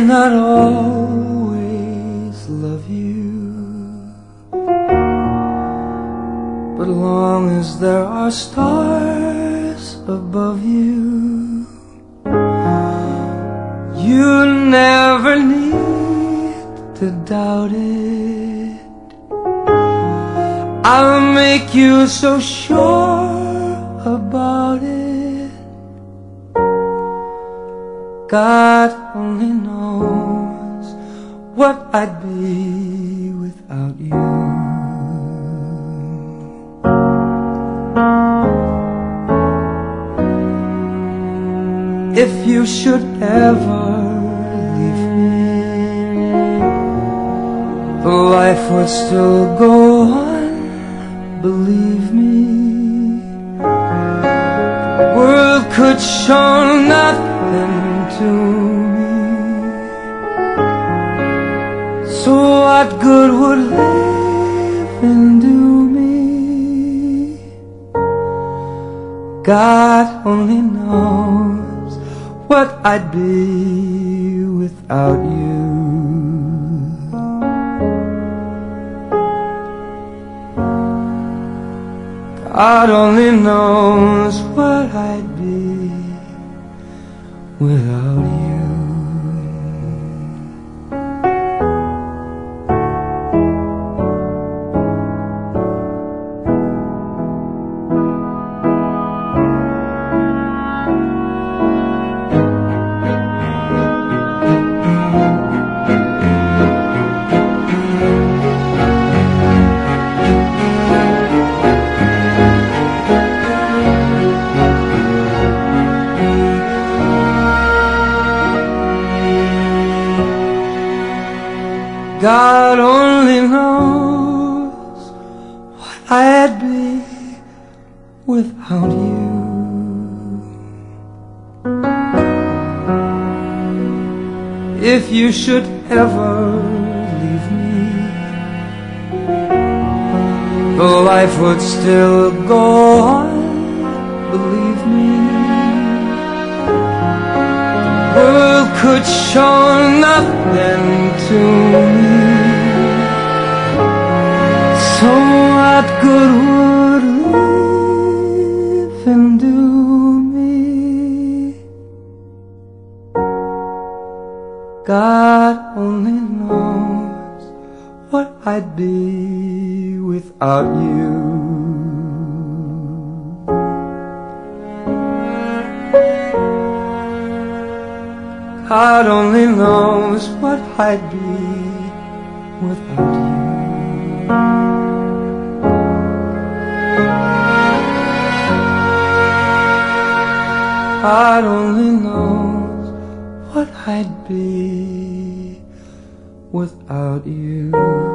not always love you, but long as there are stars above you, you never need to doubt it. I'll make you so sure about it. God only knows what I'd be without you. If you should ever leave me, life would still go on, believe me. The world could show nothing to me, so what good would living do me? God only knows what I'd be without you. God only knows what I'd be without you. God only knows what I'd be without you. If you should ever leave me, the life would still go on, believe me. The world could show nothing to me, so what good would living do me? God only knows what I'd be without you. God only knows what I'd be without you. God only knows what I'd be without you.